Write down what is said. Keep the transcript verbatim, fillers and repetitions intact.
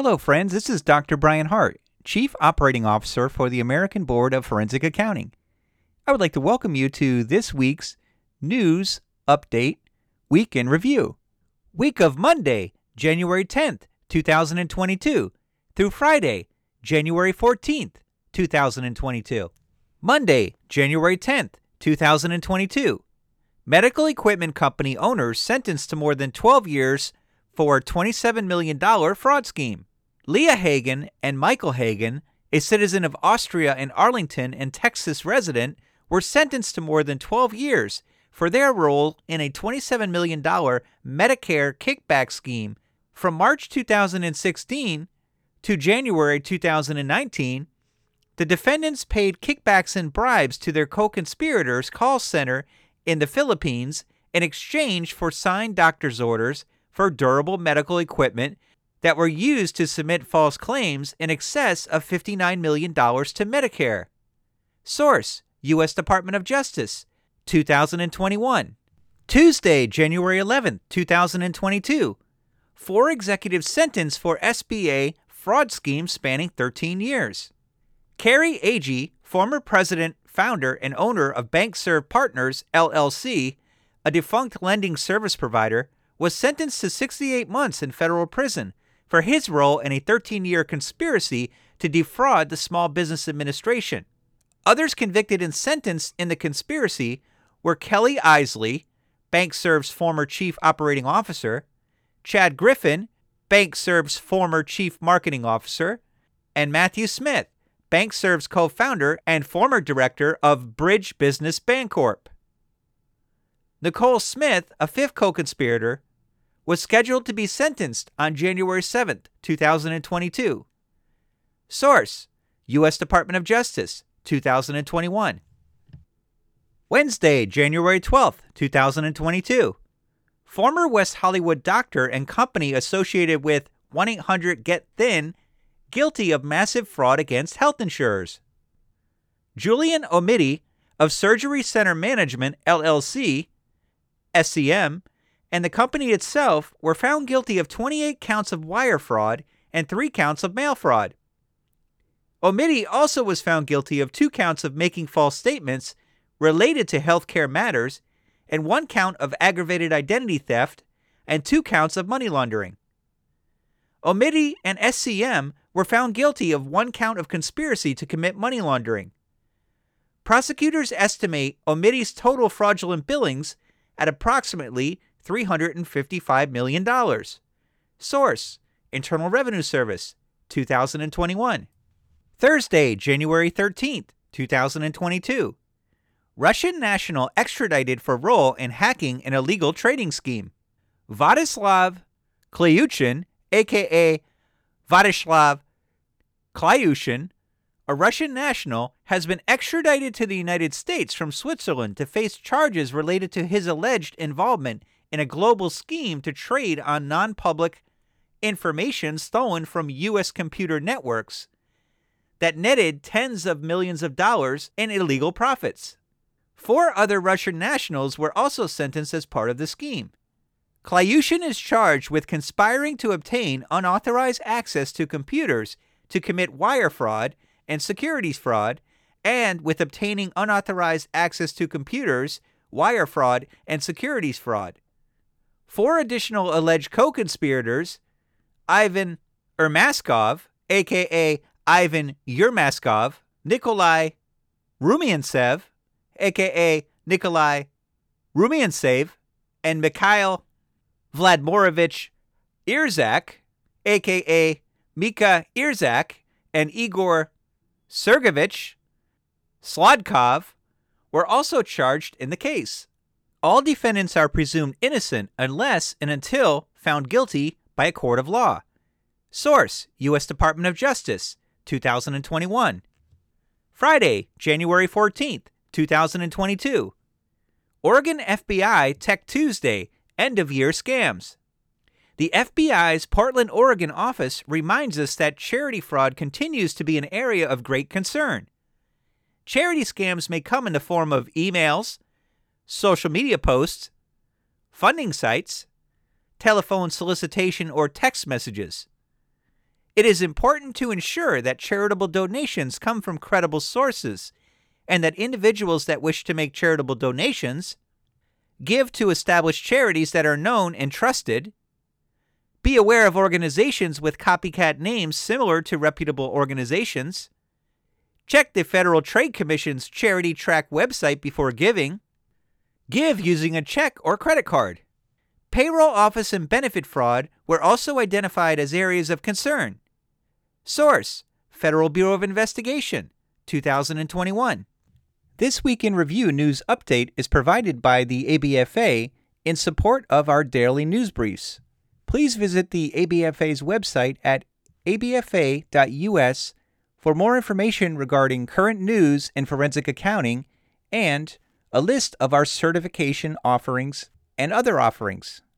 Hello, friends. This is Doctor Brian Hart, Chief Operating Officer for the American Board of Forensic Accounting. I would like to welcome you to this week's News Update Week in Review. Week of Monday, January tenth, two thousand twenty-two, through Friday, January fourteenth, two thousand twenty-two. Monday, January tenth, two thousand twenty-two. Medical equipment company owners sentenced to more than twelve years for a twenty-seven million dollars fraud scheme. Leah Hagen and Michael Hagen, a citizen of Austria and Arlington and Texas resident, were sentenced to more than twelve years for their role in a twenty-seven million dollars Medicare kickback scheme from March two thousand sixteen to January two thousand nineteen. The defendants paid kickbacks and bribes to their co-conspirators' call center in the Philippines in exchange for signed doctor's orders for durable medical equipment that were used to submit false claims in excess of fifty-nine million dollars to Medicare. Source: U S Department of Justice, two thousand twenty-one. Tuesday, January eleventh, two thousand twenty-two. Four executives sentenced for S B A fraud scheme spanning thirteen years. Carrie Agee, former president, founder, and owner of BankServe Partners, L L C, a defunct lending service provider, was sentenced to sixty-eight months in federal prison for his role in a thirteen-year conspiracy to defraud the Small Business Administration. Others convicted and sentenced in the conspiracy were Kelly Isley, BankServe's former chief operating officer, Chad Griffin, BankServe's former chief marketing officer, and Matthew Smith, BankServe's co-founder and former director of Bridge Business Bancorp. Nicole Smith, a fifth co-conspirator, was scheduled to be sentenced on January seventh, two thousand twenty-two. Source: U S Department of Justice, two thousand twenty-one. Wednesday, January twelfth, two thousand twenty-two. Former West Hollywood doctor and company associated with one eight hundred get thin guilty of massive fraud against health insurers. Julian Omidi of Surgery Center Management, L L C, S C M, and the company itself were found guilty of twenty-eight counts of wire fraud and three counts of mail fraud. Omidi also was found guilty of two counts of making false statements related to healthcare matters and one count of aggravated identity theft and two counts of money laundering. Omidi and S C M were found guilty of one count of conspiracy to commit money laundering. Prosecutors estimate Omidi's total fraudulent billings at approximately three hundred fifty-five million dollars. Source: Internal Revenue Service, two thousand twenty-one. Thursday, January thirteenth, two thousand twenty-two. Russian national extradited for role in hacking an illegal trading scheme. Vladislav Klyushin, aka Vladislav Klyushin, a Russian national, has been extradited to the United States from Switzerland to face charges related to his alleged involvement in a global scheme to trade on non-public information stolen from U S computer networks that netted tens of millions of dollars in illegal profits. Four other Russian nationals were also sentenced as part of the scheme. Klyushin is charged with conspiring to obtain unauthorized access to computers to commit wire fraud and securities fraud, and with obtaining unauthorized access to computers, wire fraud, and securities fraud. Four additional alleged co-conspirators, Ivan Ermaskov, aka Ivan Yermaskov, Nikolai Rumiantsev, aka Nikolai Rumiantsev, and Mikhail Vladimirovich Irzak, aka Mika Irzak, and Igor Sergeyevich Sladkov, were also charged in the case. All defendants are presumed innocent unless and until found guilty by a court of law. Source: U S Department of Justice, two thousand twenty-one. Friday, January fourteenth, two thousand twenty-two. Oregon F B I Tech Tuesday, end-of-year scams. The F B I's Portland, Oregon office reminds us that charity fraud continues to be an area of great concern. Charity scams may come in the form of emails, social media posts, funding sites, telephone solicitation, or text messages. It is important to ensure that charitable donations come from credible sources and that individuals that wish to make charitable donations give to established charities that are known and trusted. Be aware of organizations with copycat names similar to reputable organizations. Check the Federal Trade Commission's Charity Track website before giving. Give using a check or credit card. Payroll office and benefit fraud were also identified as areas of concern. Source: Federal Bureau of Investigation, two thousand twenty-one. This Week in Review news update is provided by the A B F A in support of our daily news briefs. Please visit the A B F A's website at a b f a dot u s for more information regarding current news in forensic accounting and a list of our certification offerings and other offerings.